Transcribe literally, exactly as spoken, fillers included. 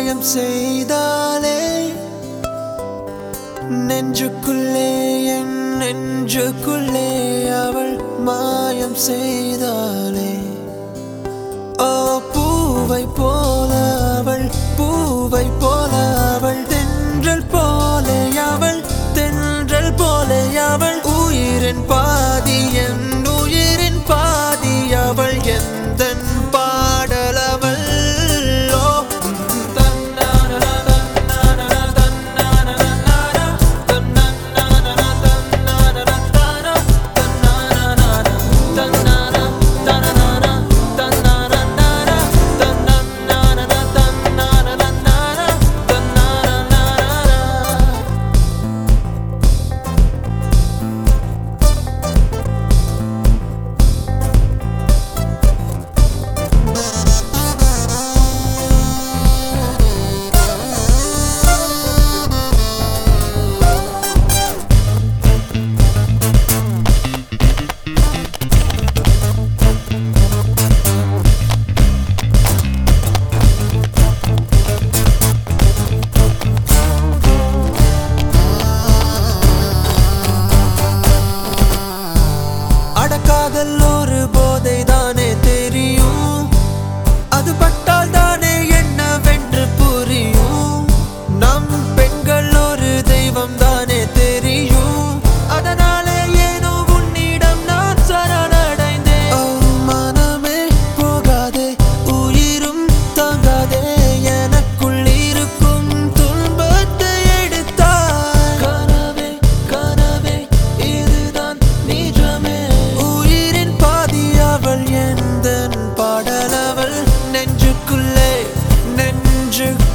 மாயம் செய்தாலே நெஞ்சுக்குள்ளே என் நெஞ்சுக்குள்ளே அவள் மாயம் செய்தாலே ஓ பூவை போல அவள் பூவை போல அவள் தென்றல் போலே அவள் தென்றல் போலே அவள் உயிரின் பாதி என் உயிரின் பாதி அவள் எந்தன் பாடல் அவள் காதல் ஒரு போதை தானே தெரியும் அது பட்டால் தானே என்னவென்று புரியும் நம் பெண்கள் ஒரு தெய்வம் தானே தெரியும் அதனாலே ஏனோ உன்னிடம் நான் சரணடைந்தேன் மனமே போகாதே உயிரும் தாங்காதே எனக்குள் இருக்கும் துன்பத்தை எடுத்தாய் கனவே கனவே இதுதான் நிஜமே அவள் எந்தன் பாடல் அவள் நெஞ்சுக்குள்ளே நெஞ்சு